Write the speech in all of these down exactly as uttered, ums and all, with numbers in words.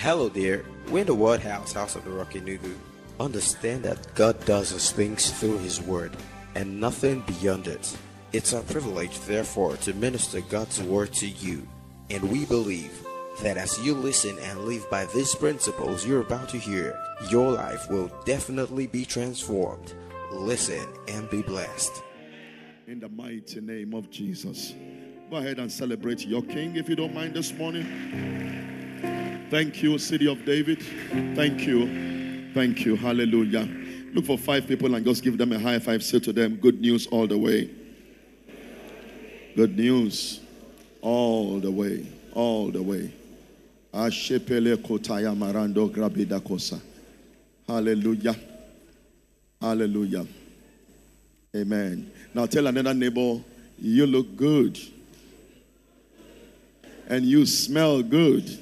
Hello there, we're in the Word House, House of the Rocky Nugu. Understand that God does his things through his word, and nothing beyond it. It's our privilege, therefore, to minister God's word to you. And we believe that as you listen and live by these principles you're about to hear, your life will definitely be transformed. Listen and be blessed. In the mighty name of Jesus. Go ahead and celebrate your King if you don't mind this morning. Thank you, City of David. Thank you. Thank you. Hallelujah. Look for five people and just give them a high five. Say to them, good news all the way. Good news all the way. All the way. Ashepele kotaya marando grabida kosa. Hallelujah. Hallelujah. Amen. Now tell another neighbor, you look good. And you smell good.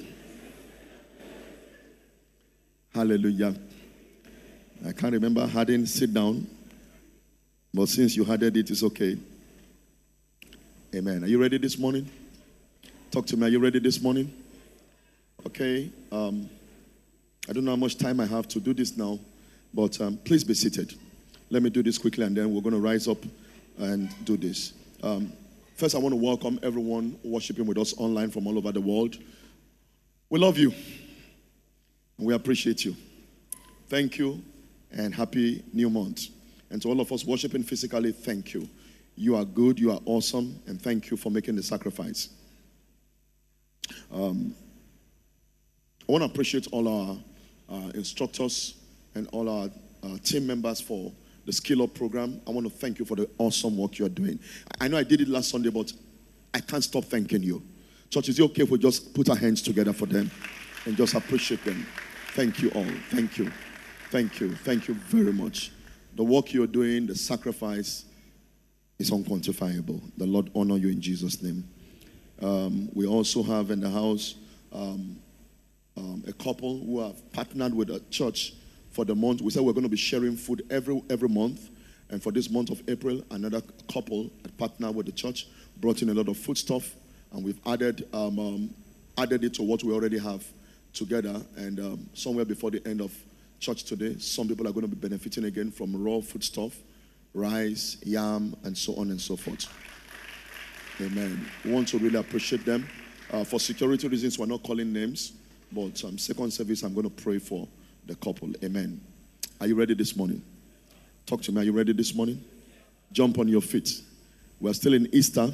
Hallelujah. I can't remember having sit down. But since you had it, it's okay. Amen. Are you ready this morning? Talk to me. Are you ready this morning? Okay. Um, I don't know how much time I have to do this now. But um, please be seated. Let me do this quickly and then we're going to rise up and do this. Um, first, I want to welcome everyone worshiping with us online from all over the world. We love you. And we appreciate you. Thank you and happy new month. And to all of us worshiping physically, thank you. You are good, you are awesome, and thank you for making the sacrifice. Um, I want to appreciate all our uh, instructors and all our uh, team members for the Skill Up program. I want to thank you for the awesome work you're doing. I know I did it last Sunday, but I can't stop thanking you. Church, is it okay if we just put our hands together for them and just appreciate them? Thank you all. Thank you. Thank you. Thank you very much. The work you're doing, the sacrifice is unquantifiable. The Lord honor you in Jesus' name. Um, we also have in the house um, um, a couple who have partnered with a church for the month. We said we're going to be sharing food every every month. And for this month of April, another couple that partnered with the church brought in a lot of food stuff. And we've added, um, um, added it to what we already have together. And um, somewhere before the end of church today, some people are going to be benefiting again from raw food stuff, rice, yam, and so on and so forth. Amen. We want to really appreciate them. Uh, for security reasons, we're not calling names. But um, second service, I'm going to pray for the couple. Amen. Are you ready this morning? Talk to me. Are you ready this morning? Jump on your feet. We're still in Easter.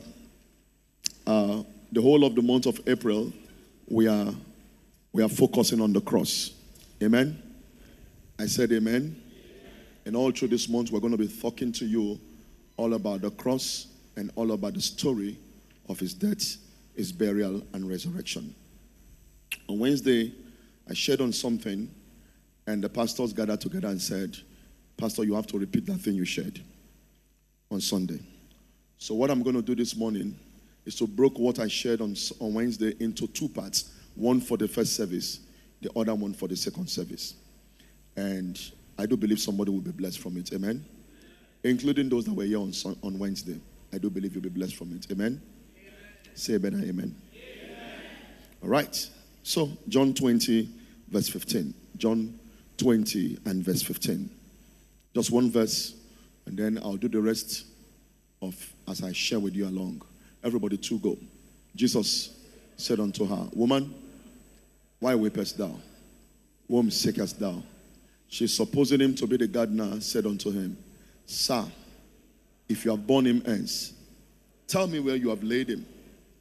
Uh, the whole of the month of April, we are we are focusing on the cross. Amen. I said amen. And all through this month, we're going to be talking to you all about the cross and all about the story of his death, his burial, and resurrection. On Wednesday, I shared on something, and the pastors gathered together and said, Pastor, you have to repeat that thing you shared on Sunday. So what I'm going to do this morning is to break what I shared on, on Wednesday into two parts. One for the first service, the other one for the second service. And I do believe somebody will be blessed from it. Amen? Including those that were here on, on Wednesday. I do believe you'll be blessed from it. Amen? Amen. Say amen and amen. Amen. All right. So, John twenty, verse fifteen. John twenty and verse fifteen. Just one verse, and then I'll do the rest of as I share with you along. Everybody to go. Jesus said unto her, Woman, why weepest thou? Whom seekest thou? She, supposing him to be the gardener, said unto him, Sir, if you have borne him hence, tell me where you have laid him,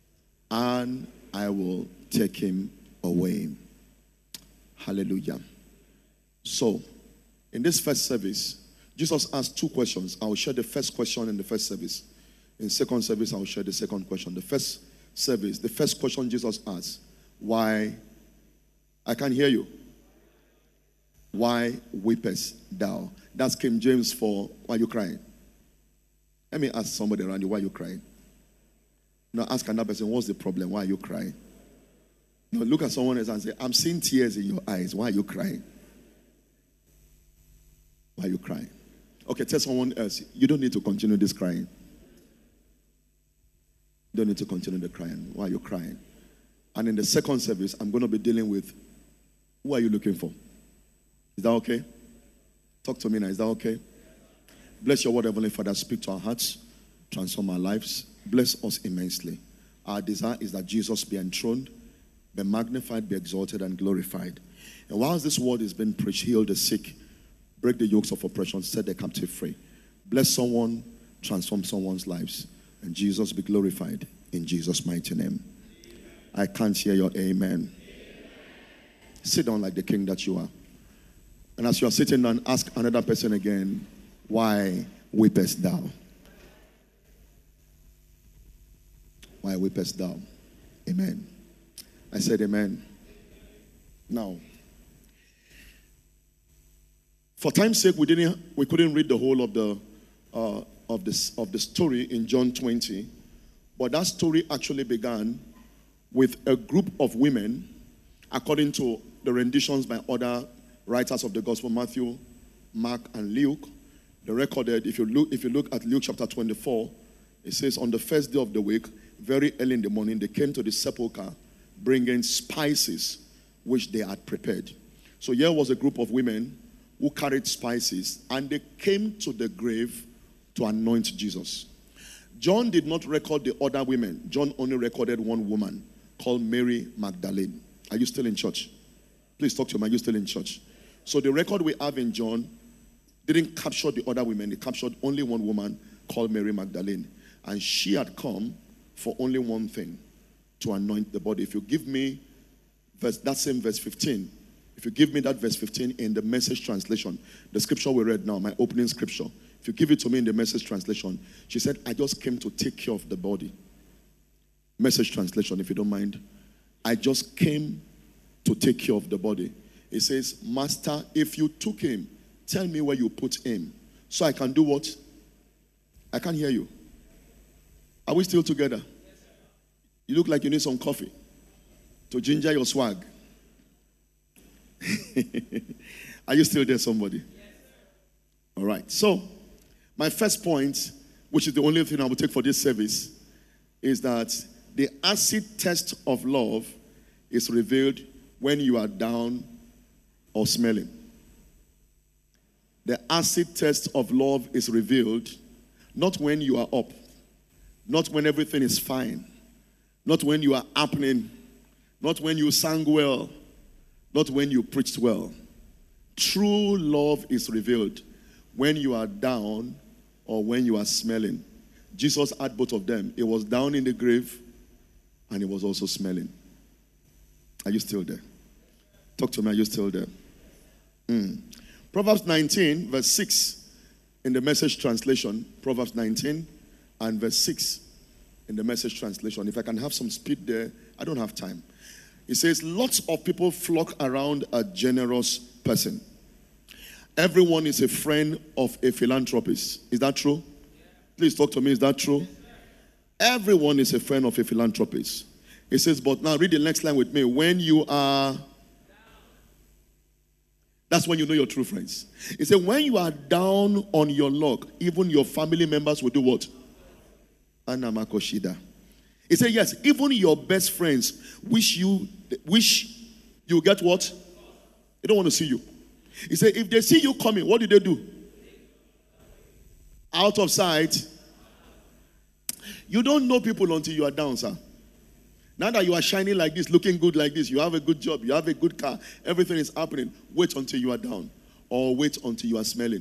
and I will take him away. Hallelujah. So, in this first service, Jesus asked two questions. I will share the first question in the first service. In second service, I will share the second question. The first service, the first question Jesus asked, why, I can't hear you. Why weepest thou? That's King James for, why are you crying? Let me ask somebody around you, why are you crying? Now ask another person, what's the problem? Why are you crying? Now look at someone else and say, I'm seeing tears in your eyes. Why are you crying? Why are you crying? Okay, tell someone else, you don't need to continue this crying. You don't need to continue the crying. Why are you crying? And in the second service, I'm going to be dealing with Who are you looking for? Is that okay? Talk to me now. Is that okay? Bless your word, Heavenly Father. Speak to our hearts. Transform our lives. Bless us immensely. Our desire is that Jesus be enthroned, be magnified, be exalted, and glorified. And whilst this word is being preached, heal the sick, break the yokes of oppression, set the captive free. Bless someone, transform someone's lives. And Jesus be glorified in Jesus' mighty name. I can't hear your amen. Amen. Sit down like the king that you are. And as you are sitting down, ask another person again, why weepest thou? Why weepest thou? Amen. I said amen. Now, for time's sake, we didn't, we couldn't read the whole of the uh, of this of the story in John twenty, but that story actually began with a group of women, according to the renditions by other writers of the gospel, Matthew, Mark, and Luke. They recorded, if you look, if you look at Luke chapter twenty-four, it says, on the first day of the week, very early in the morning, they came to the sepulchre, bringing spices which they had prepared. So here was a group of women who carried spices, and they came to the grave to anoint Jesus. John did not record the other women. John only recorded one woman called Mary Magdalene. Are you still in church? Please talk to me. Are you still in church? So the record we have in John didn't capture the other women. It captured only one woman called Mary Magdalene. And she had come for only one thing, to anoint the body. If you give me verse, that same verse fifteen, if you give me that verse fifteen in the Message translation, the scripture we read now, my opening scripture, if you give it to me in the Message translation, she said, I just came to take care of the body. Message translation, if you don't mind. I just came to take care of the body. It says, Master, if you took him, tell me where you put him, so I can do what? I can't hear you. Are we still together? You look like you need some coffee to ginger your swag. Are you still there, somebody? All right. So, my first point, which is the only thing I will take for this service, is that the acid test of love is revealed when you are down or smelling. The acid test of love is revealed not when you are up, not when everything is fine, not when you are happening, not when you sang well, not when you preached well. True love is revealed when you are down or when you are smelling. Jesus had both of them. He was down in the grave and he was also smelling. Are you still there? Talk to me. Are you still there? Mm. Proverbs nineteen, verse six in the Message translation. Proverbs nineteen and verse six in the Message translation. If I can have some speed there, I don't have time. It says, lots of people flock around a generous person. Everyone is a friend of a philanthropist. Is that true? Please talk to me. Is that true? Everyone is a friend of a philanthropist. It says, but now read the next line with me. When you are, that's when you know your true friends. It says, when you are down on your luck, even your family members will do what? Anamakoshida. It says, yes, even your best friends wish you wish you get what? They don't want to see you. He said, if they see you coming, what do they do? Out of sight. You don't know people until you are down, sir. Now that you are shining like this, looking good like this, you have a good job, you have a good car, everything is happening. Wait until you are down. Or wait until you are smelling.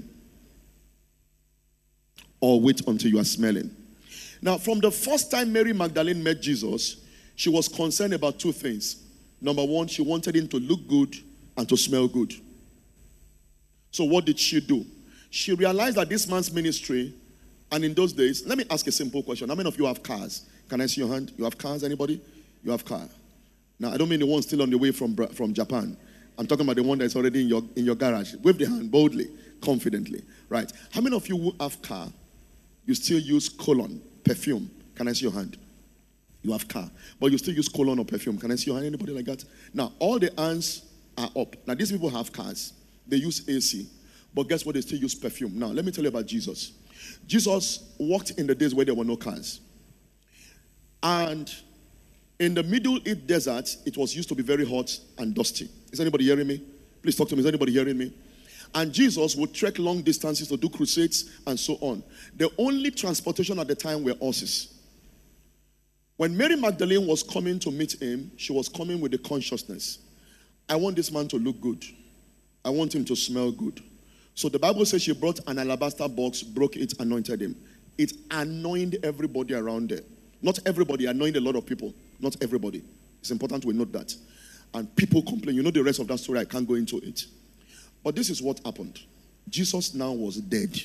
Or wait until you are smelling. Now, from the first time Mary Magdalene met Jesus, she was concerned about two things. Number one, she wanted him to look good and to smell good. So what did she do? She realized that this man's ministry, and in those days, let me ask a simple question. How many of you have cars? Can I see your hand? You have cars, anybody? You have car. Now, I don't mean the one still on the way from, from Japan. I'm talking about the one that's already in your, in your garage. Wave the hand boldly, confidently. Right. How many of you who have car, you still use cologne, perfume? Can I see your hand? You have car, but you still use cologne or perfume. Can I see your hand? Anybody like that? Now, all the hands are up. Now, these people have cars. They use A C. But guess what? They still use perfume. Now, let me tell you about Jesus. Jesus walked in the days where there were no cars. And In the Middle East desert, it was used to be very hot and dusty. Is anybody hearing me? Please talk to me. Is anybody hearing me? And Jesus would trek long distances to do crusades and so on. The only transportation at the time were horses. When Mary Magdalene was coming to meet him, she was coming with the consciousness, I want this man to look good. I want him to smell good. So the Bible says she brought an alabaster box, broke it, anointed him. It anointed everybody around there. Not everybody, anointed a lot of people. Not everybody. It's important we note that. And people complain. You know the rest of that story, I can't go into it. But this is what happened. Jesus now was dead.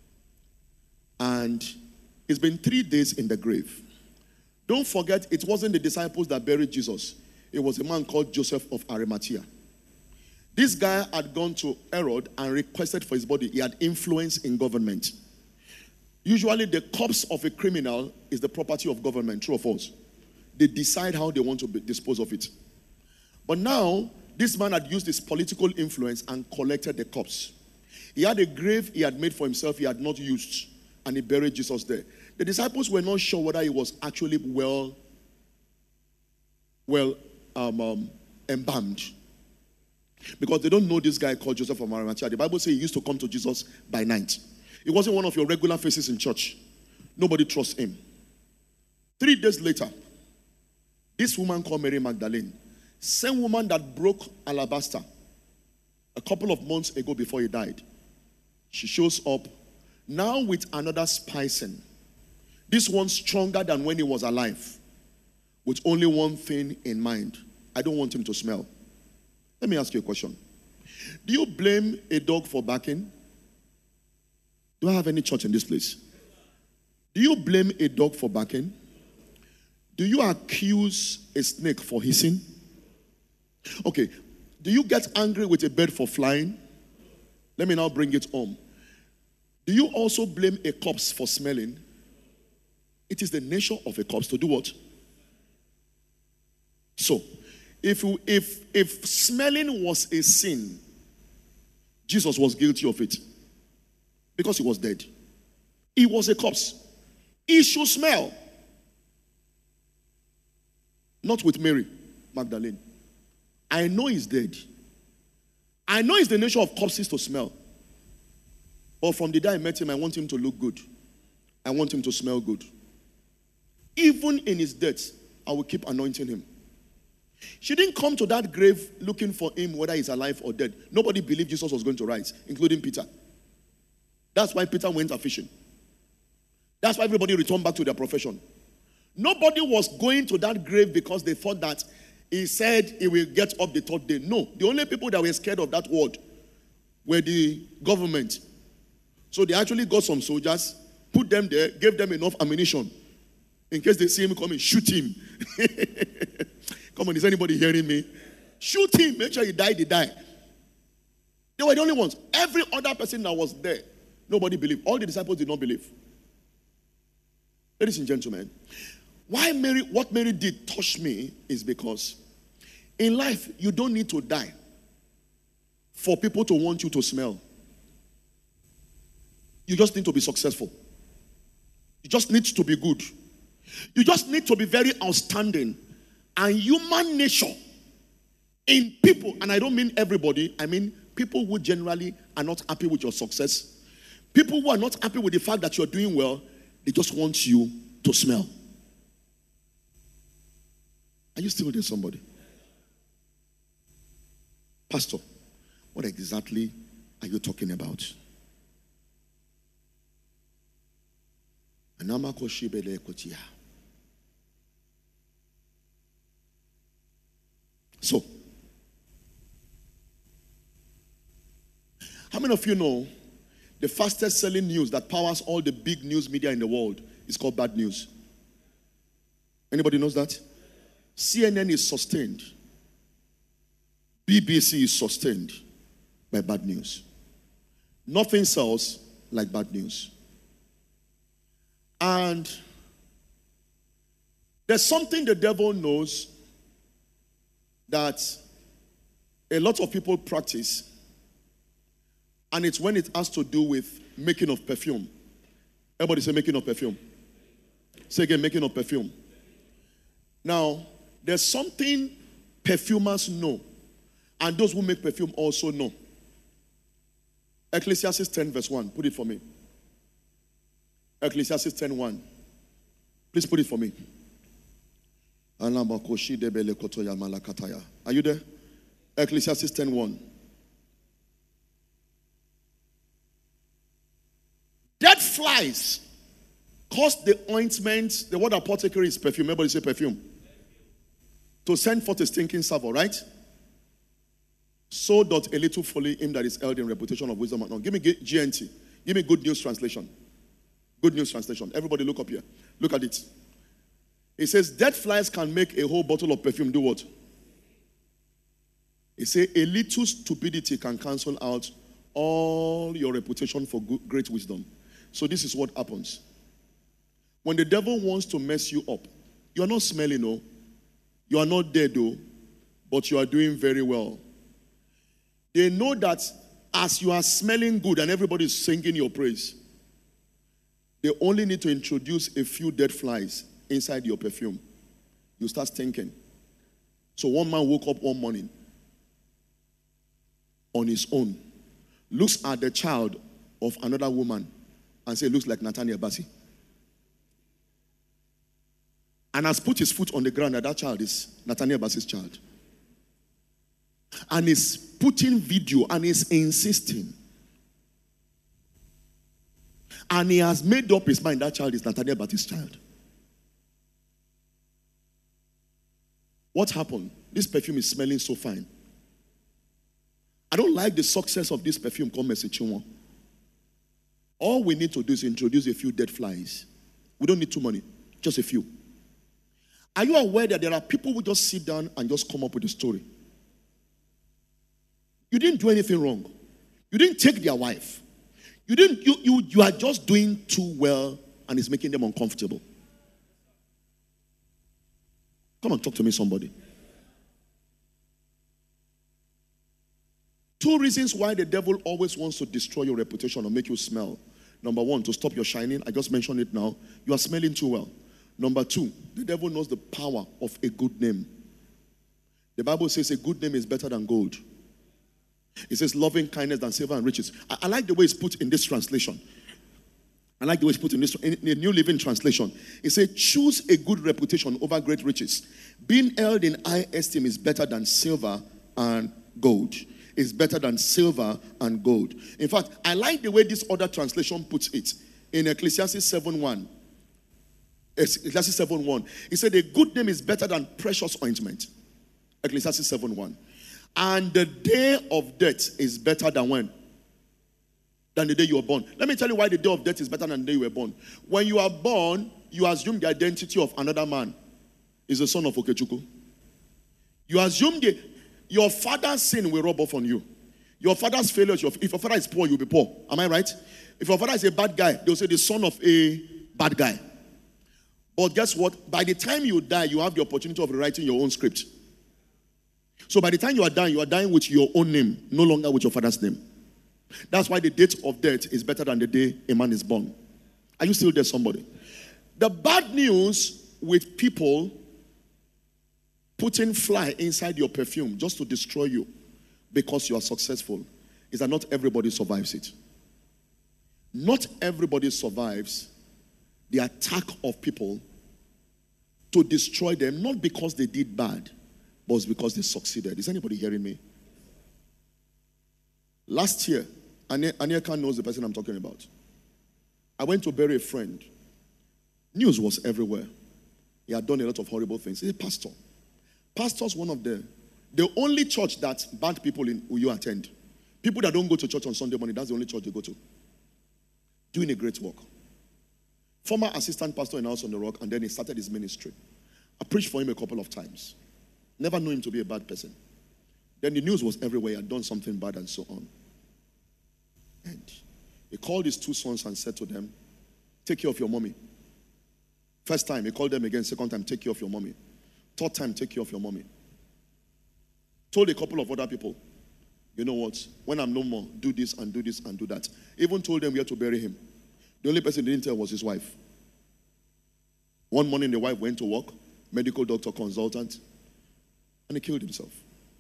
And it's been three days in the grave. Don't forget, it wasn't the disciples that buried Jesus. It was a man called Joseph of Arimathea. This guy had gone to Herod and requested for his body. He had influence in government. Usually the corpse of a criminal is the property of government, true or false? They decide how they want to dispose of it. But now, this man had used his political influence and collected the corpse. He had a grave he had made for himself he had not used, and he buried Jesus there. The disciples were not sure whether he was actually well, well um, um, embalmed. Because they don't know this guy called Joseph of Arimathea. The Bible says he used to come to Jesus by night. He wasn't one of your regular faces in church. Nobody trusts him. Three days later, this woman called Mary Magdalene, same woman that broke alabaster a couple of months ago before he died, she shows up now with another spicing. This one stronger than when he was alive, with only one thing in mind. I don't want him to smell. Let me ask you a question. Do you blame a dog for barking? Do I have any church in this place? Do you blame a dog for barking? Do you accuse a snake for hissing? Okay. Do you get angry with a bird for flying? Let me now bring it home. Do you also blame a corpse for smelling? It is the nature of a corpse to do what? So, if, you, if, if smelling was a sin, Jesus was guilty of it. Because he was dead. He was a corpse. He should smell. Not with Mary Magdalene. I know he's dead. I know it's the nature of corpses to smell. But from the day I met him, I want him to look good. I want him to smell good. Even in his death, I will keep anointing him. She didn't come to that grave looking for him, whether he's alive or dead. Nobody believed Jesus was going to rise, including Peter. That's why Peter went fishing. That's why everybody returned back to their profession. Nobody was going to that grave because they thought that he said he will get up the third day. No. The only people that were scared of that word were the government. So they actually got some soldiers, put them there, gave them enough ammunition. In case they see him coming, shoot him. Come on, is anybody hearing me? Shoot him. Make sure he die, he die. They were the only ones. Every other person that was there, nobody believed. All the disciples did not believe. Ladies and gentlemen, why Mary, what Mary did touch me is because in life, you don't need to die for people to want you to smell. You just need to be successful. You just need to be good. You just need to be very outstanding. And human nature in people, and I don't mean everybody, I mean people who generally are not happy with your success. People who are not happy with the fact that you're doing well, they just want you to smell. Are you still there, somebody? Pastor, what exactly are you talking about? So, how many of you know the fastest selling news that powers all the big news media in the world is called bad news? Anybody knows that? C N N is sustained. B B C is sustained by bad news. Nothing sells like bad news. And there's something the devil knows that a lot of people practice, and it's when it has to do with making of perfume. Everybody say making of perfume. Say again, making of perfume. Now, There's something perfumers know, and those who make perfume also know. Ecclesiastes ten verse one. Put it for me. Ecclesiastes ten one. Please put it for me. Are you there? Ecclesiastes ten one. Dead flies cause the ointment, the word apothecary is perfume. Everybody say perfume. To send forth a stinking savour, right? So doth a little folly him that is held in reputation of wisdom. No, give me G N T. Give me Good News Translation. Good News Translation. Everybody look up here. Look at it. It says, dead flies can make a whole bottle of perfume do what? It says, a little stupidity can cancel out all your reputation for good, great wisdom. So this is what happens. When the devil wants to mess you up, you are not smelling, no. You are not dead, though, but you are doing very well. They know that as you are smelling good and everybody is singing your praise, they only need to introduce a few dead flies inside your perfume. You start stinking. So one man woke up one morning on his own, looks at the child of another woman and says, looks like Nathaniel Bassey. And has put his foot on the ground that that child is Nathaniel Bassey's child. And is putting video and is insisting. And he has made up his mind that child is Nathaniel Bassey's child. What happened? This perfume is smelling so fine. I don't like the success of this perfume called Mercy Chinwo. All we need to do is introduce a few dead flies. We don't need too many, just a few. Are you aware that there are people who just sit down and just come up with a story? You didn't do anything wrong. You didn't take their wife. You didn't. You you you are just doing too well, and it's making them uncomfortable. Come on, talk to me, somebody. Two reasons why the devil always wants to destroy your reputation or make you smell. Number one, to stop your shining. I just mentioned it now. You are smelling too well. Number two, the devil knows the power of a good name. The Bible says a good name is better than gold. It says loving kindness than silver and riches. I, I like the way it's put in this translation. I like the way it's put in this in the New Living Translation. It says, choose a good reputation over great riches. Being held in high esteem is better than silver and gold. It's better than silver and gold. In fact, I like the way this other translation puts it. In Ecclesiastes seven one. Ecclesiastes seven one. It said, a good name is better than precious ointment. Ecclesiastes seven one. And the day of death is better than when? Than the day you were born. Let me tell you why the day of death is better than the day you were born. When you are born, you assume the identity of another man is the son of Okechukwu. You assume the, your father's sin will rub off on you. Your father's failures, if your father is poor, you'll be poor. Am I right? If your father is a bad guy, they'll say the son of a bad guy. But guess what? By the time you die, you have the opportunity of rewriting your own script. So by the time you are dying, you are dying with your own name, no longer with your father's name. That's why the date of death is better than the day a man is born. Are you still there, somebody? The bad news with people putting fly inside your perfume just to destroy you because you are successful is that not everybody survives it. Not everybody survives the attack of people to destroy them, not because they did bad, but it's because they succeeded. Is anybody hearing me? Last year, Anieka knows the person I'm talking about. I went to bury a friend. News was everywhere. He had done a lot of horrible things. He's a pastor. Pastor's one of the, the only church that bad people in Uyo attend. People that don't go to church on Sunday morning, that's the only church they go to. Doing a great work. Former assistant pastor in House on the Rock, and then he started his ministry. I preached for him a couple of times. Never knew him to be a bad person. Then the news was everywhere. He had done something bad and so on. And he called his two sons and said to them, take care of your mommy. First time, he called them again. Second time, take care of your mommy. Third time, take care of your mommy. Told a couple of other people, you know what? When I'm no more, do this and do this and do that. Even told them where to bury him. The only person he didn't tell was his wife. One morning, the wife went to work, medical doctor, consultant. And he killed himself.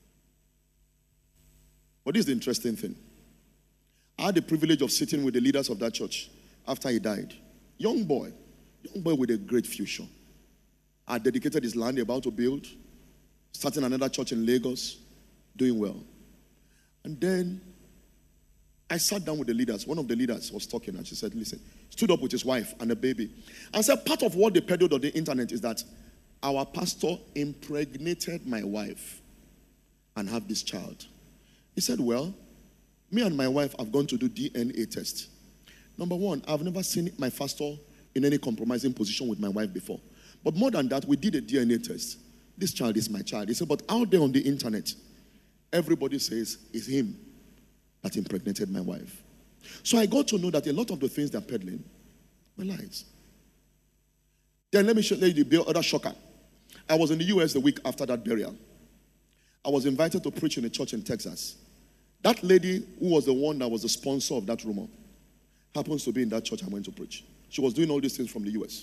But this is the interesting thing. I had the privilege of sitting with the leaders of that church after he died. Young boy, young boy with a great future. I dedicated his land about to build, starting another church in Lagos, doing well. And then I sat down with the leaders. One of the leaders was talking and she said, listen, stood up with his wife and a baby. And said, part of what they peddled on the internet is that our pastor impregnated my wife and have this child. He said, well, me and my wife have gone to do D N A test. Number one, I've never seen my pastor in any compromising position with my wife before. But more than that, we did a D N A test. This child is my child. He said, but out there on the internet, everybody says it's him that impregnated my wife. So I got to know that a lot of the things they're peddling were lies. Then let me show you the other shocker. I was in the U S the week after that burial. I was invited to preach in a church in Texas. That lady who was the one that was the sponsor of that rumor happens to be in that church I went to preach. She was doing all these things from the U S.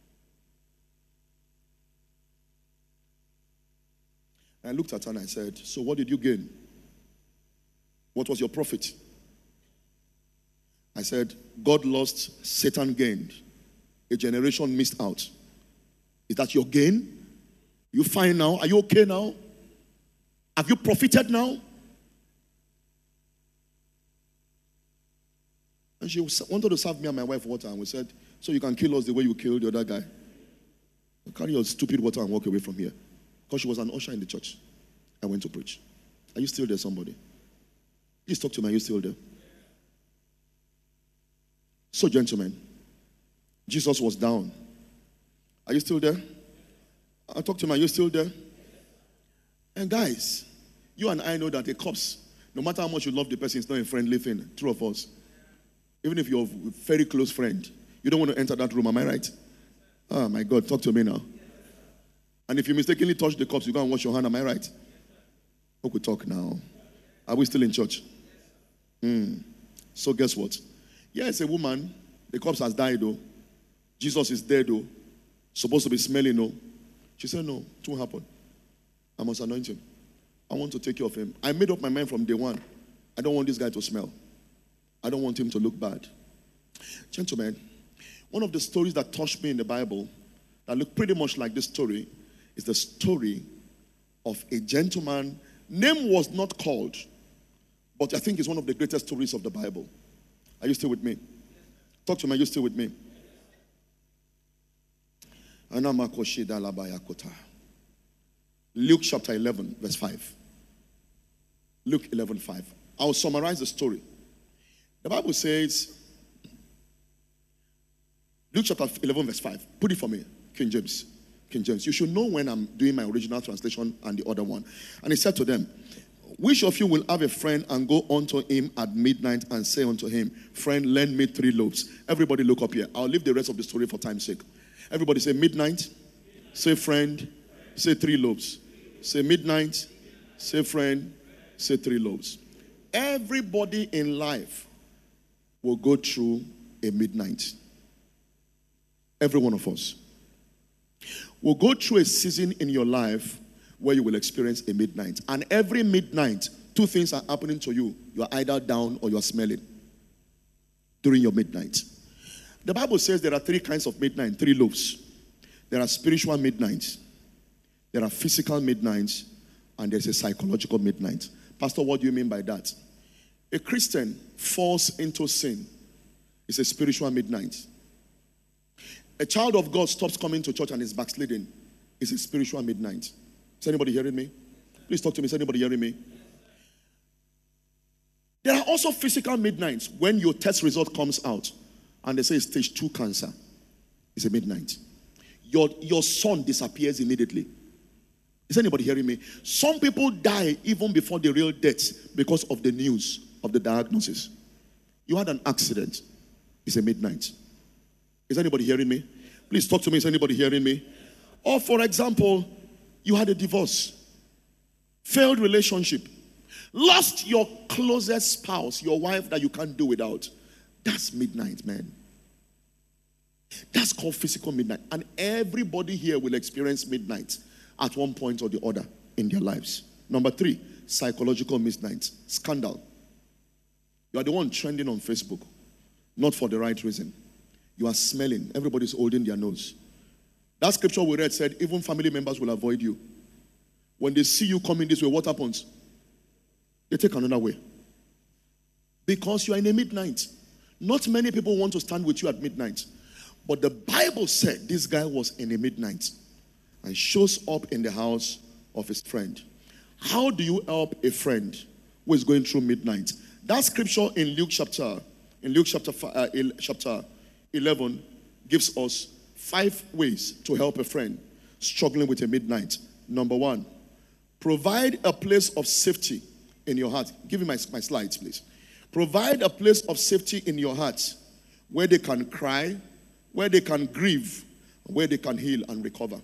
And I looked at her and I said, so what did you gain? What was your profit? I said, God lost, Satan gained. A generation missed out. Is that your gain? You fine now? Are you okay now? Have you profited now? And she wanted to serve me and my wife water, and we said, so you can kill us the way you killed the other guy. Carry your stupid water and walk away from here. Because she was an usher in the church. I went to preach. Are you still there, somebody? Please talk to me. Are you still there? So, gentlemen, Jesus was down. Are you still there? I'll talk to me. Are you still there? And guys, you and I know that a corpse, no matter how much you love the person, it's not a friendly thing. True of us. Even if you're a very close friend, you don't want to enter that room. Am I right? Oh my God, talk to me now. And if you mistakenly touch the corpse, you go and wash your hand. Am I right? Hope we talk now. Are we still in church? Mm. So guess what? Yes, a woman. The corpse has died though. Jesus is dead though. Supposed to be smelling though. She said no, it won't happen. I must anoint him. I want to take care of him. I made up my mind from day one. I don't want this guy to smell. I don't want him to look bad. Gentlemen, one of the stories that touched me in the Bible that looked pretty much like this story is the story of a gentleman. Name was not called, but I think it's one of the greatest stories of the Bible. Are you still with me? Talk to me. Are you still with me? Luke chapter eleven, verse five. Luke eleven, five. I'll summarize the story. The Bible says, Luke chapter eleven, verse five. Put it for me, King James. King James. You should know when I'm doing my original translation and the other one. And he said to them, which of you will have a friend and go unto him at midnight and say unto him, friend, lend me three loaves. Everybody look up here. I'll leave the rest of the story for time's sake. Everybody say midnight. Say friend. Say three loaves. Say midnight. Say friend. Say three loaves. Everybody in life will go through a midnight. Every one of us will go through a season in your life where you will experience a midnight. And every midnight, two things are happening to you. You are either down or you are smelling during your midnight. The Bible says there are three kinds of midnight, three loaves. There are spiritual midnights, there are physical midnights, and there's a psychological midnight. Pastor, what do you mean by that? A Christian falls into sin. It's a spiritual midnight. A child of God stops coming to church and is backsliding. It's a spiritual midnight. Is anybody hearing me? Please talk to me. Is anybody hearing me? There are also physical midnights when your test result comes out and they say it's stage two cancer. It's a midnight. Your, your son disappears immediately. Is anybody hearing me? Some people die even before the real death because of the news of the diagnosis. You had an accident. It's a midnight. Is anybody hearing me? Please talk to me. Is anybody hearing me? Or for example, you had a divorce, failed relationship, lost your closest spouse, your wife that you can't do without. That's midnight, man. That's called physical midnight. And everybody here will experience midnight at one point or the other in their lives. Number three, psychological midnight. Scandal. You are the one trending on Facebook, not for the right reason. You are smelling. Everybody's holding their nose. That scripture we read said, even family members will avoid you. When they see you coming this way, what happens? They take another way. Because you are in a midnight. Not many people want to stand with you at midnight. But the Bible said this guy was in a midnight and shows up in the house of his friend. How do you help a friend who is going through midnight? That scripture in Luke chapter, in Luke chapter, uh, chapter eleven gives us five ways to help a friend struggling with a midnight. Number one, provide a place of safety in your heart. Give me my, my slides, please. Provide a place of safety in your heart where they can cry, where they can grieve, where they can heal and recover.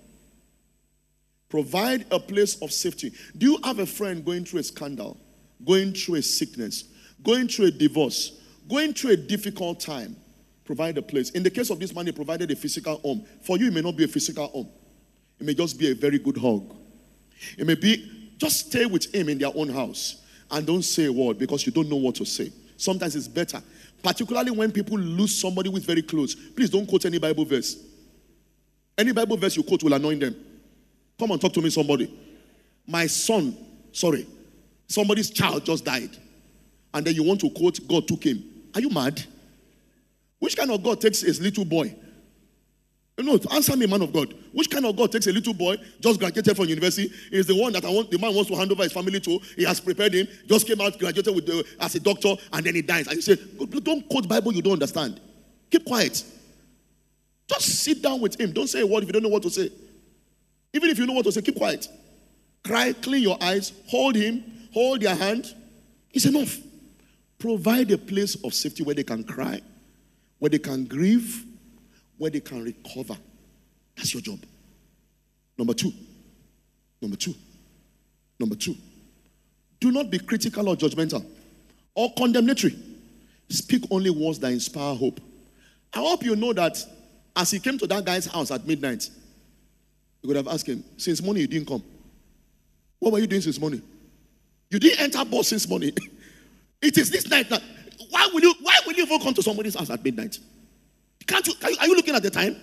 Provide a place of safety. Do you have a friend going through a scandal, going through a sickness, going through a divorce, going through a difficult time? Provide a place. In the case of this man, he provided a physical home. For you, it may not be a physical home. It may just be a very good hug. It may be, just stay with him in their own house and don't say a word because you don't know what to say. Sometimes it's better. Particularly when people lose somebody who is very close. Please don't quote any Bible verse. Any Bible verse you quote will annoy them. Come on, talk to me, somebody. My son, sorry, somebody's child just died. And then you want to quote, God took him. Are you mad? Which kind of God takes a little boy? No, answer me, man of God. Which kind of God takes a little boy, just graduated from university, is the one that I want, the man wants to hand over his family to, he has prepared him, just came out, graduated with the, as a doctor, and then he dies. And you say, don't quote Bible you don't understand. Keep quiet. Just sit down with him. Don't say a word if you don't know what to say. Even if you know what to say, keep quiet. Cry, clean your eyes, hold him, hold their hand. It's enough. Provide a place of safety where they can cry, where they can grieve, where they can recover. That's your job. Number two. Number two. Number two. Do not be critical or judgmental or condemnatory. Speak only words that inspire hope. I hope you know that as he came to that guy's house at midnight, you could have asked him, since morning you didn't come. What were you doing since morning? You didn't enter bus since morning. It is this night now. Why will you why will you even come to somebody's house at midnight? Can't you, are you, are you looking at the time?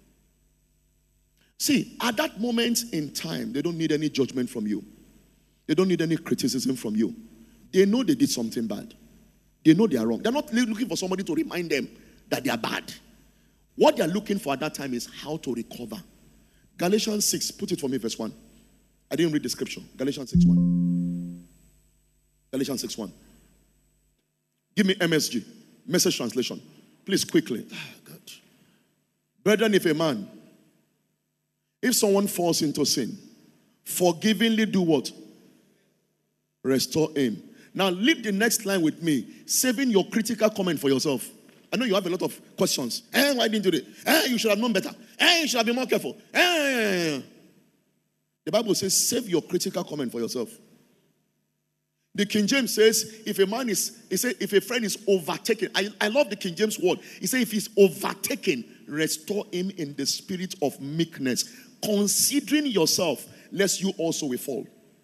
See, at that moment in time, they don't need any judgment from you. They don't need any criticism from you. They know they did something bad. They know they are wrong. They're not looking for somebody to remind them that they are bad. What they're looking for at that time is how to recover. Galatians six, put it for me, verse one. I didn't read the scripture. Galatians six one. Galatians six one. Give me M S G, Message Translation. Please, quickly. Oh, God. Brethren, if a man, if someone falls into sin, forgivingly do what? Restore him. Now, leave the next line with me, saving your critical comment for yourself. I know you have a lot of questions. Eh, why didn't you do it? Eh, you should have known better. Eh, you should have been more careful. Eh. The Bible says, save your critical comment for yourself. The King James says, if a man is, he said, if a friend is overtaken, I, I love the King James word. He said, if he's overtaken, restore him in the spirit of meekness, considering yourself, lest you also will fall.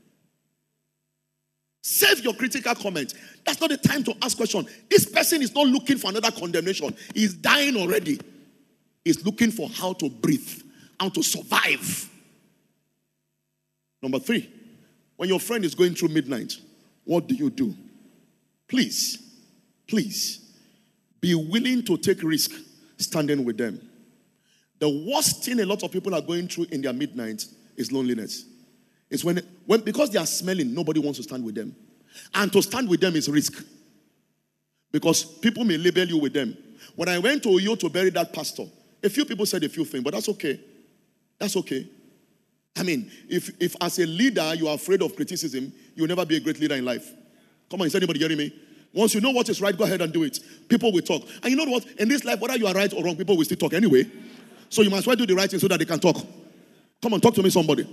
Save your critical comment. That's not the time to ask questions. This person is not looking for another condemnation. He's dying already. He's looking for how to breathe, how to survive. Number three, when your friend is going through midnight, what do you do? Please, please, be willing to take risk standing with them. The worst thing a lot of people are going through in their midnight is loneliness. It's when, when because they are smelling, nobody wants to stand with them. And to stand with them is risk. Because people may label you with them. When I went to Oyo to bury that pastor, a few people said a few things, but that's okay. That's okay. I mean, if, if as a leader you are afraid of criticism, you'll never be a great leader in life. Come on, is anybody hearing me? Once you know what is right, go ahead and do it. People will talk. And you know what? In this life, whether you are right or wrong, people will still talk anyway. So you must as well do the right thing so that they can talk. Come on, talk to me, somebody.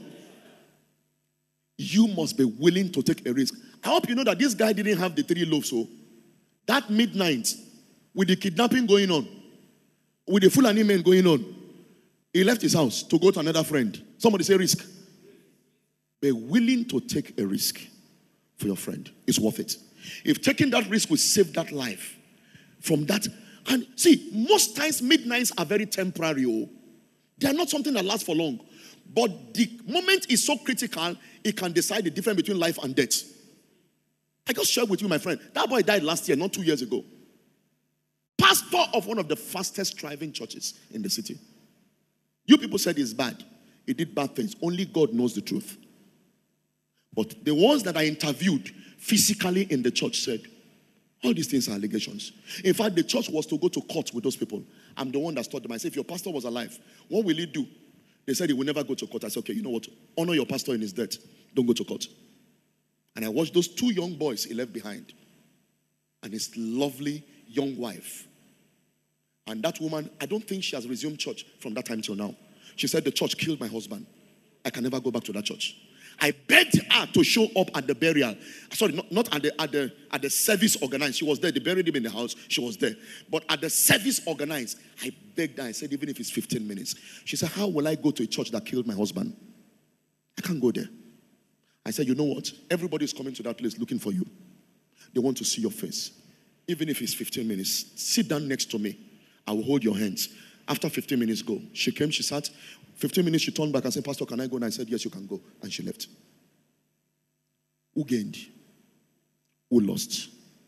You must be willing to take a risk. I hope you know that this guy didn't have the three loaves. So that midnight, with the kidnapping going on, with the Fulani men going on, he left his house to go to another friend. Somebody say risk. be willing to take a risk for your friend. It's worth it. If taking that risk will save that life from that. And see, most times midnights are very temporary. Oh. They are not something that lasts for long. But the moment is so critical, it can decide the difference between life and death. I just shared with you, my friend. That boy died last year, not two years ago. Pastor of one of the fastest thriving churches in the city. You people said it's bad. He did bad things. Only God knows the truth. But the ones that I interviewed physically in the church said, all these things are allegations. In fact, the church was to go to court with those people. I'm the one that stopped them. I said, if your pastor was alive, what will he do? They said he will never go to court. I said, okay, you know what? Honor your pastor in his death. Don't go to court. And I watched those two young boys he left behind. And his lovely young wife. And that woman, I don't think she has resumed church from that time till now. She said, the church killed my husband. I can never go back to that church. I begged her to show up at the burial. Sorry, not, not at the at the at the service organized. She was there. They buried him in the house. She was there. But at the service organized, I begged her. I said, even if it's fifteen minutes. She said, how will I go to a church that killed my husband? I can't go there. I said, you know what? Everybody's coming to that place looking for you. They want to see your face. Even if it's fifteen minutes, sit down next to me. I will hold your hands. After fifteen minutes, go. She came, she sat. fifteen minutes, she turned back and said, Pastor, can I go? And I said, yes, you can go. And she left. Who gained? Who lost?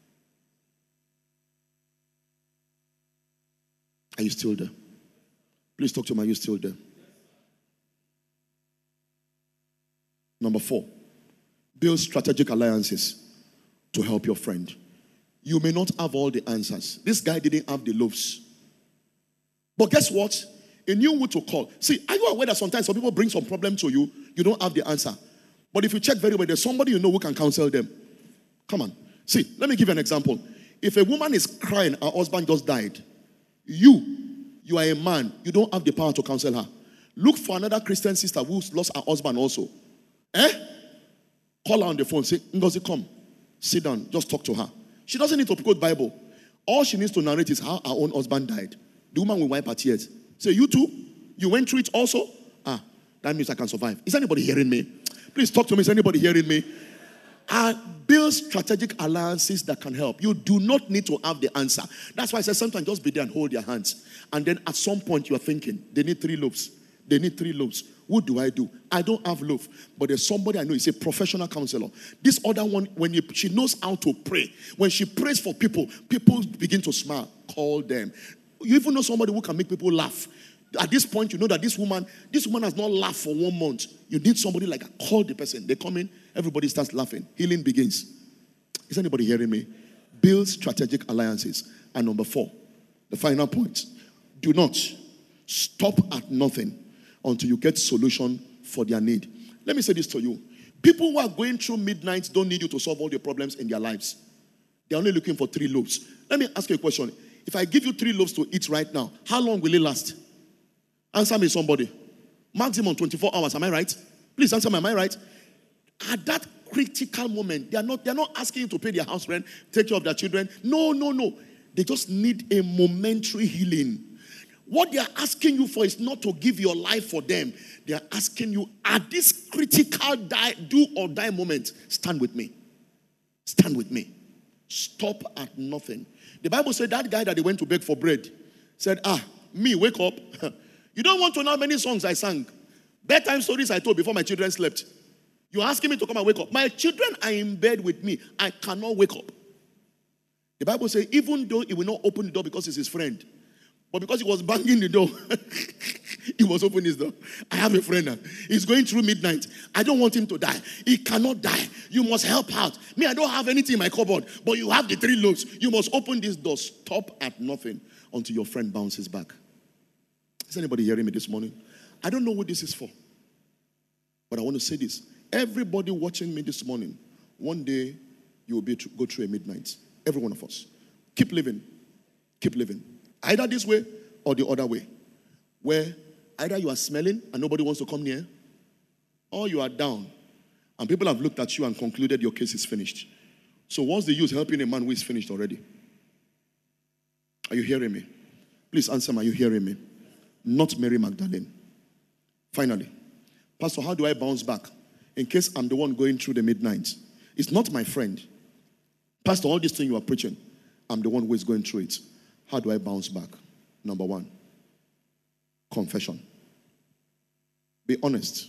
Are you still there? Please talk to me. Are you still there? Number four, build strategic alliances to help your friend. You may not have all the answers. This guy didn't have the loaves. But guess what? He knew who to call. See, are you aware that sometimes some people bring some problem to you, you don't have the answer. But if you check very well, there's somebody you know who can counsel them. Come on. See, let me give you an example. If a woman is crying, her husband just died, you, you are a man, you don't have the power to counsel her. Look for another Christian sister who's lost her husband also. Eh? Call her on the phone, say, Ngozi, come. Sit down, just talk to her. She doesn't need to quote Bible. All she needs to narrate is how her own husband died. The woman will wipe her tears. Say, you too? You went through it also? Ah, that means I can survive. Is anybody hearing me? Please talk to me. Is anybody hearing me? I build strategic alliances that can help. You do not need to have the answer. That's why I said sometimes just be there and hold their hands. And then at some point you are thinking, they need three loaves. They need three loaves. What do I do? I don't have loaf. But there's somebody I know, he's a professional counselor. This other one, when you, she knows how to pray. When she prays for people, people begin to smile. Call them. You even know somebody who can make people laugh. At this point, you know that this woman, this woman has not laughed for one month. You need somebody like a call the person. They come in, everybody starts laughing. Healing begins. Is anybody hearing me? Build strategic alliances. And number four, the final point. Do not stop at nothing until you get solution for their need. Let me say this to you. People who are going through midnight don't need you to solve all their problems in their lives. They're only looking for three loaves. Let me ask you a question. If I give you three loaves to eat right now, how long will it last? Answer me, somebody. Maximum twenty-four hours, am I right? Please answer me, am I right? At that critical moment, they are not, they are not asking you to pay their house rent, take care of their children. No, no, no. They just need a momentary healing. What they are asking you for is not to give your life for them. They are asking you, at this critical die, do or die moment, stand with me. Stand with me. Stop at nothing. The Bible said that guy that they went to beg for bread said, ah, me, wake up. You don't want to know how many songs I sang. Bedtime stories I told before my children slept. You're asking me to come and wake up. My children are in bed with me. I cannot wake up. The Bible says, even though he will not open the door because he's his friend, but because he was banging the door, he must open his door. I have a friend now. He's going through midnight. I don't want him to die. He cannot die. You must help out. Me, I don't have anything in my cupboard, but you have the three loaves. You must open this door. Stop at nothing until your friend bounces back. Is anybody hearing me this morning? I don't know what this is for, but I want to say this. Everybody watching me this morning, one day you will be to go through a midnight. Every one of us. Keep living. Keep living. Either this way or the other way. Where either you are smelling and nobody wants to come near, or you are down and people have looked at you and concluded your case is finished. So what's the use helping a man who is finished already? Are you hearing me? Please answer me. Are you hearing me? Not Mary Magdalene. Finally, Pastor, how do I bounce back in case I'm the one going through the midnight. It's not my friend. Pastor, all this thing you are preaching, I'm the one who is going through it. How do I bounce back? Number one, confession. Be honest.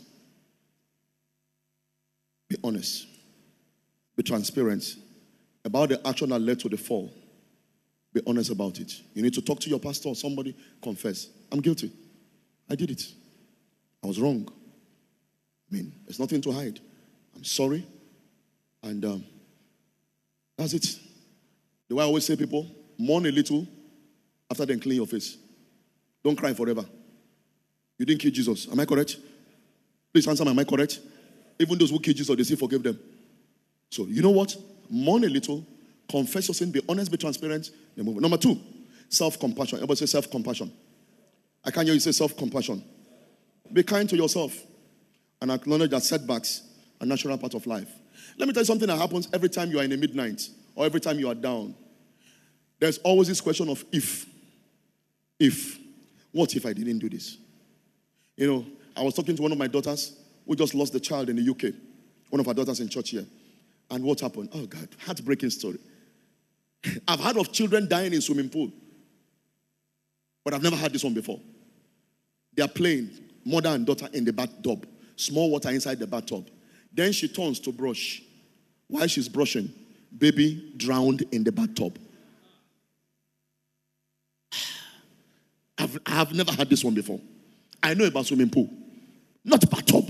Be honest. Be transparent about the action that led to the fall. Be honest about it. You need to talk to your pastor or somebody. Confess. I'm guilty. I did it. I was wrong. I mean, there's nothing to hide. I'm sorry. And um, that's it. The way I always say, people, mourn a little, after then clean your face. Don't cry forever. You didn't kill Jesus. Am I correct? Please answer me, am I correct? Even those who kill Jesus, they say forgive them. So, you know what? Mourn a little, confess your sin, be honest, be transparent, then move on. Number two, self-compassion. Everybody say self-compassion. I can't hear you say self-compassion. Be kind to yourself and acknowledge that setbacks are a natural part of life. Let me tell you something that happens every time you are in the midnight or every time you are down. There's always this question of if. If. What if I didn't do this? You know, I was talking to one of my daughters who just lost the child in the U K. One of our daughters in church here. And what happened? Oh God, heartbreaking story. I've heard of children dying in swimming pool. But I've never had this one before. They are playing, mother and daughter in the bathtub. Small water inside the bathtub. Then she turns to brush. While she's brushing, baby drowned in the bathtub. I've, I've never had this one before. I know about swimming pool, not bathtub.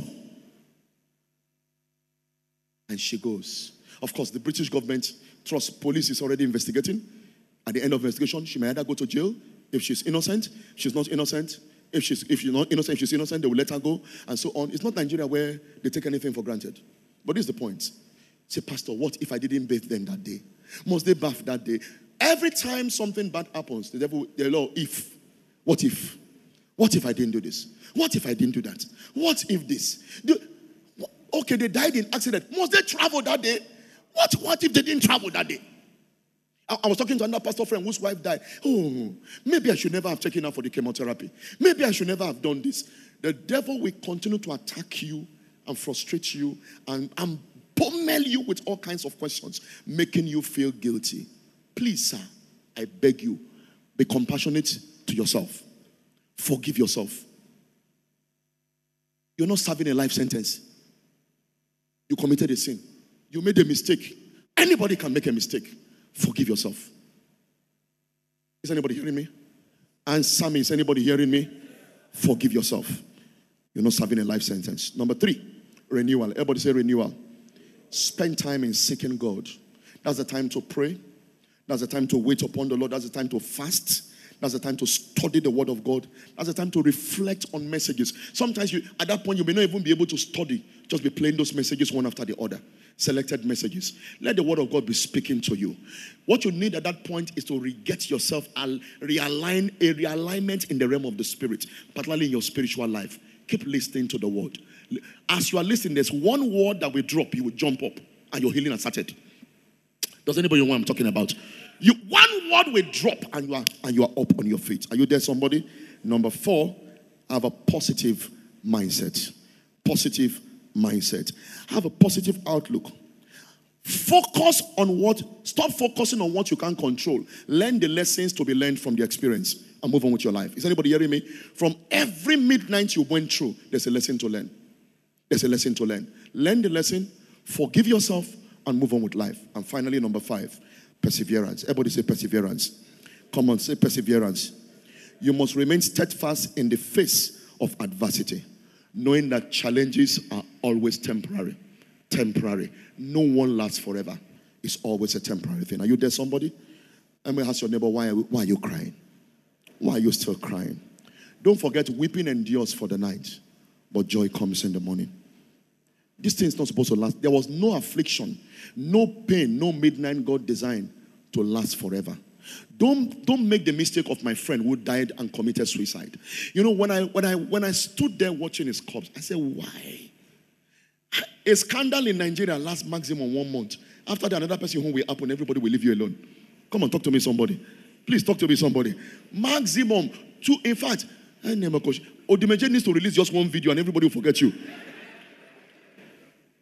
And she goes. Of course, the British government trusts police is already investigating. At the end of the investigation, she may either go to jail if she's innocent. If she's not innocent. If she's if she's not innocent, if she's innocent, they will let her go, and so on. It's not Nigeria where they take anything for granted. But this is the point. Say, Pastor, what if I didn't bathe them that day? Must they bath that day? Every time something bad happens, the devil, the Lord, if. What if? What if I didn't do this? What if I didn't do that? What if this? Do, okay, they died in accident. Must they travel that day? What, what if they didn't travel that day? I, I was talking to another pastor friend whose wife died. Oh, maybe I should never have taken her for the chemotherapy. Maybe I should never have done this. The devil will continue to attack you and frustrate you and, and pummel you with all kinds of questions, making you feel guilty. Please, sir, I beg you, be compassionate to yourself. Forgive yourself. You're not serving a life sentence. You committed a sin. You made a mistake. Anybody can make a mistake. Forgive yourself. Is anybody hearing me? Answer me. Is anybody hearing me? Forgive yourself. You're not serving a life sentence. Number three, renewal. Everybody say renewal. Spend time in seeking God. That's the time to pray. That's the time to wait upon the Lord. That's the time to fast. That's the time to study the word of God. That's the time to reflect on messages. Sometimes you, at that point, you may not even be able to study. Just be playing those messages one after the other. Selected messages. Let the word of God be speaking to you. What you need at that point is to re-get yourself and realign, a realignment in the realm of the spirit, particularly in your spiritual life. Keep listening to the word. As you are listening, there's one word that will drop, you will jump up, and your healing has started. Does anybody know what I'm talking about? You, one word will drop and you are and you are up on your feet. Are you there, somebody? Number four, have a positive mindset. Positive mindset. Have a positive outlook. Focus on what, stop focusing on what you can't control. Learn the lessons to be learned from the experience and move on with your life. Is anybody hearing me? From every midnight you went through, there's a lesson to learn. There's a lesson to learn. Learn the lesson, forgive yourself, and move on with life. And finally, number five, perseverance. Everybody say perseverance. Come on, say perseverance. You must remain steadfast in the face of adversity, knowing that challenges are always temporary. Temporary. No one lasts forever. It's always a temporary thing. Are you there, somebody? Let me ask your neighbor, why are, why are you crying? Why are you still crying? Don't forget, weeping endures for the night, but joy comes in the morning. This thing is not supposed to last. There was no affliction, no pain, no midnight God designed to last forever. Don't, don't make the mistake of my friend who died and committed suicide. You know, when I when I when I stood there watching his corpse, I said, why? A scandal in Nigeria lasts maximum one month. After that, another person who will happen, everybody will leave you alone. Come on, talk to me, somebody. Please talk to me, somebody. Maximum two. In fact, I never coach. Odimeje needs to release just one video and everybody will forget you.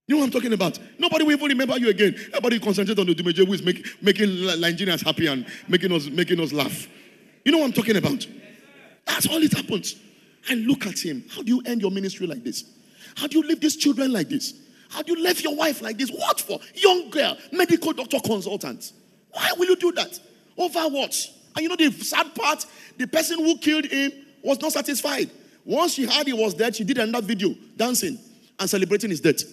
You know what I'm talking about? Nobody will even remember you again. Everybody concentrate on the Dumeje who is make, making Nigerians happy and making us making us laugh. You know what I'm talking about? That's all it happens. And look at him. How do you end your ministry like this? How do you leave these children like this? How do you leave your wife like this? What for? Young girl, medical doctor consultant. Why will you do that? Over what? And you know the sad part? The person who killed him was not satisfied. Once she heard he was dead, she did another video dancing and celebrating his death.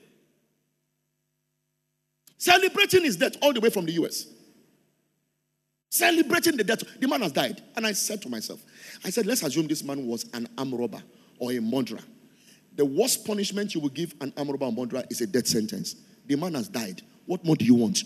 Celebrating his death all the way from the U S. Celebrating the death. The man has died. And I said to myself, I said, let's assume this man was an armed robber or a murderer. The worst punishment you will give an armed robber or murderer is a death sentence. The man has died. What more do you want?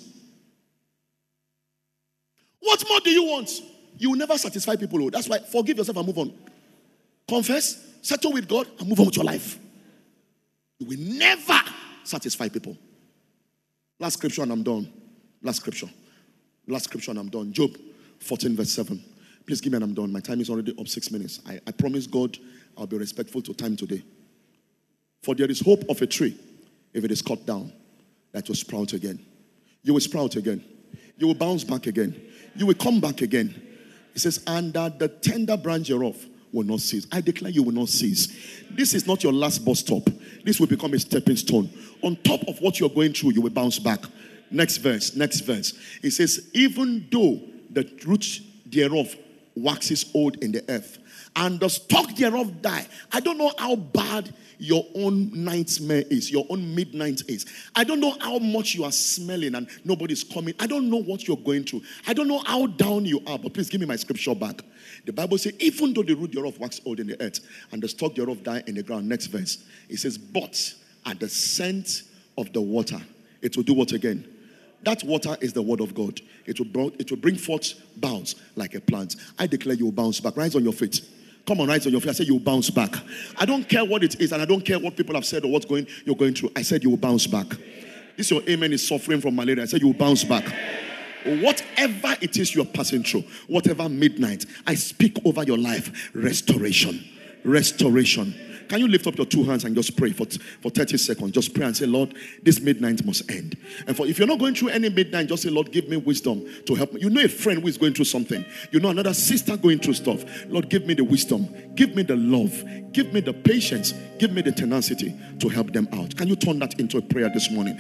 What more do you want? You will never satisfy people. That's why forgive yourself and move on. Confess, settle with God, and move on with your life. You will never satisfy people. Last scripture and I'm done. Last scripture. Last scripture and I'm done. Job fourteen verse seven. Please give me and I'm done. My time is already up six minutes. I, I promise God I'll be respectful to time today. For there is hope of a tree, if it is cut down, that will sprout again. You will sprout again. You will bounce back again. You will come back again. It says, and that the tender branch thereof will not cease. I declare you will not cease. This is not your last bus stop. This will become a stepping stone. On top of what you're going through, you will bounce back. Next verse, next verse. It says, even though the root thereof waxes old in the earth, and the stalk thereof die. I don't know how bad your own nightmare is, your own midnight is. I don't know how much you are smelling and nobody's coming. I don't know what you're going through. I don't know how down you are, but please give me my scripture back. The Bible says, even though the root thereof wax old in the earth, and the stalk thereof die in the ground. Next verse. It says, but at the scent of the water, it will do what again? That water is the word of God. It will, bring, it will bring forth boughs like a plant. I declare you will bounce back. Rise on your feet. Come on, rise on your feet. I said you will bounce back. I don't care what it is, and I don't care what people have said or what's going you're going through. I said you will bounce back. This your amen is suffering from malaria. I said you will bounce back. Whatever it is you are passing through, whatever midnight, I speak over your life. Restoration. Restoration. Can you lift up your two hands and just pray for, for thirty seconds? Just pray and say, Lord, this midnight must end. And for if you're not going through any midnight, just say, Lord, give me wisdom to help me. You know a friend who is going through something. You know another sister going through stuff. Lord, give me the wisdom. Give me the love. Give me the patience. Give me the tenacity to help them out. Can you turn that into a prayer this morning?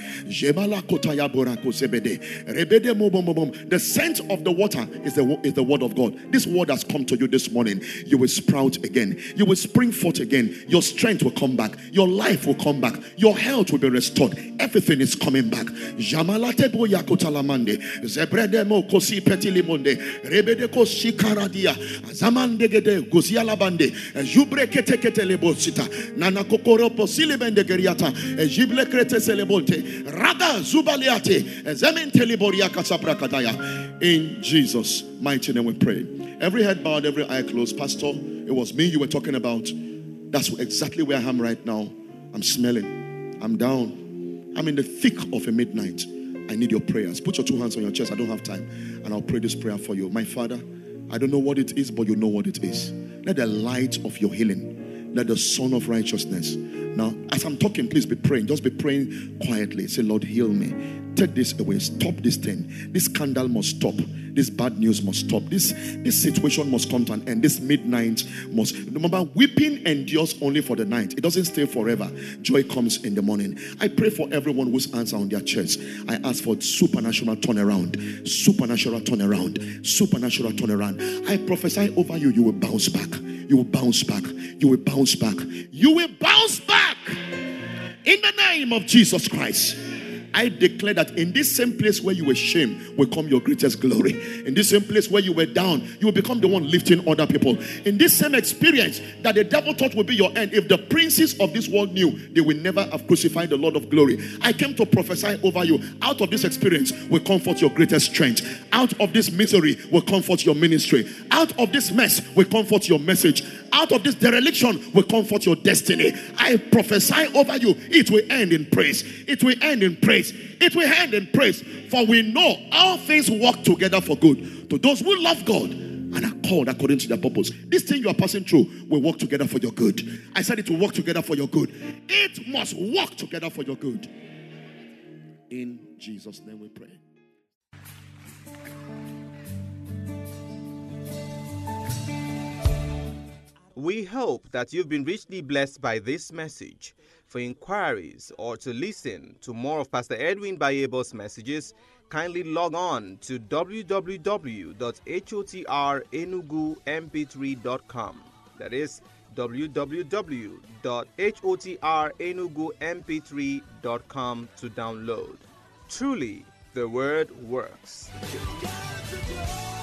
The scent of the water is the, is the word of God. This word has come to you this morning. You will sprout again. You will spring forth again. Your strength will come back. Your life will come back. Your health will be restored. Everything is coming back. Jamalate boya kotalamande. Zebrede mo kosi petilimonde. Rebede kosi karadia. Zamandegede gozialabande. Jubre kete kete lebosita. Nana kokoro posilibende geriata. Jible krete selebolte. Raga zubaliate. Zemente liboria kasabrakadaya. In Jesus' mighty name we pray. Every head bowed, every eye closed. Pastor, it was me you were talking about. That's exactly where I am right now. I'm smelling. I'm down. I'm in the thick of a midnight. I need your prayers. Put your two hands on your chest. I don't have time. And I'll pray this prayer for you. My Father, I don't know what it is, but you know what it is. Let the light of your healing, let the sun of righteousness. Now, as I'm talking, please be praying. Just be praying quietly. Say, Lord, heal me. Take this away. Stop this thing. This scandal must stop. This bad news must stop. This, this situation must come to an end. This midnight must. Remember, weeping endures only for the night. It doesn't stay forever. Joy comes in the morning. I pray for everyone whose hands are on their chest. I ask for supernatural turnaround. Supernatural turnaround. Supernatural turnaround. I prophesy over you. You will bounce back. You will bounce back. You will bounce back. You will bounce back. In the name of Jesus Christ. I declare that in this same place where you were shamed will come your greatest glory. In this same place where you were down, you will become the one lifting other people. In this same experience that the devil thought would be your end, if the princes of this world knew, they will never have crucified the Lord of glory. I came to prophesy over you. Out of this experience will comfort your greatest strength. Out of this misery will comfort your ministry. Out of this mess will comfort your message. Out of this dereliction will comfort your destiny. I prophesy over you. It will end in praise. It will end in praise. It will end in praise. For we know all things work together for good to those who love God and are called according to their purpose. This thing you are passing through will work together for your good. I said it will work together for your good. It must work together for your good. In Jesus' name we pray. We hope that you've been richly blessed by this message. For inquiries or to listen to more of Pastor Edwin Bayebo's messages, kindly log on to w w w dot hotr enugu m p three dot com. That is w w w dot hotr enugu m p three dot com to download. Truly, the word works.